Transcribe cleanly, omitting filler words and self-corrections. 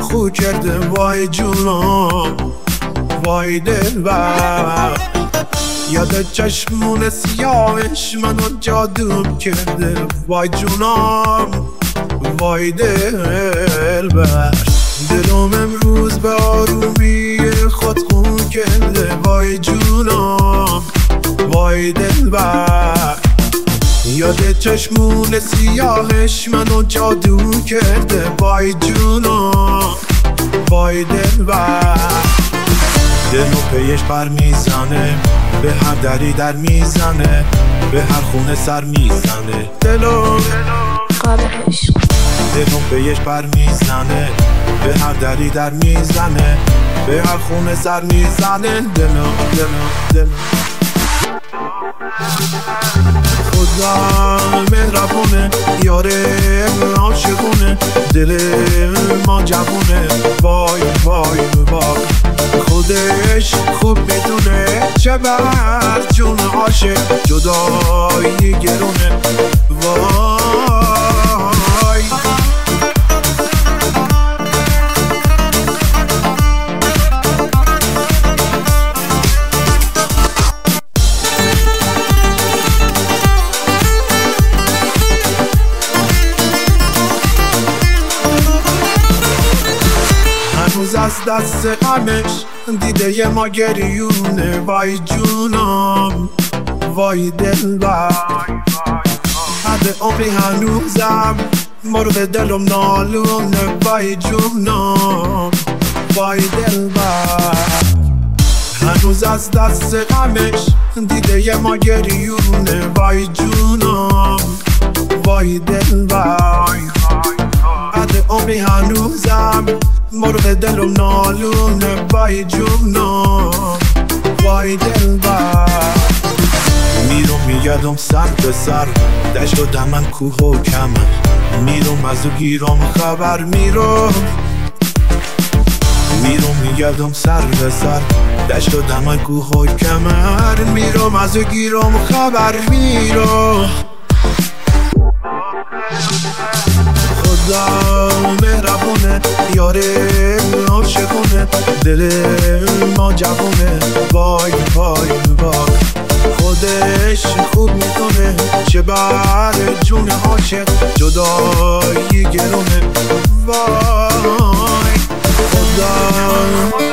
خو کرده وای جونم وای دلبر. یاد چشمون سیاهش منو جادو کرده وای جونم وای دلبر. دلم امروز به آرومی خود خون کرده وای جونم وای دلبر. یاد چشمون سیاهش منو جادو کرده وای جونم وای دلبر. دلو پیش بر میزنه به هر دری در میزنه به هر خونه سر میزنه. دلو قاب عشق دلو پیش بر میزنه به هر دری در میزنه به هر خونه سر میزنه. دلو خدا مهربونه یاره عاشقونه دل ما جوونه وای وای وای. خودش خوب میدونه چه بر جون عاشق جدایی گرونه وای. هنوز از دست غمش دیده ما گریونه وای جونم وای دلبر. حد عمری هنوزم مرغ دلم نالونه وای جونم وای دلبر. هنوز از دست غمش دیده ما گریونه وای جونم وای دلبر. حد عمری هنوزم مرغ دلم نالونه وای جونم وای دلبر. میرم میگردم سر به سر دشت و دمن کوه و کمر. میرم از او گیرم خبر میرم میگردم سر به سر دشت و دمن کوه و کمر. میرم از او گیرم خبر میرم. خدا مهربونه یاره عاشقونه دل ما جوونه وای وای وای. خودش خوب میکنه چه بر جون عاشق جدایی گرونه وای. خدا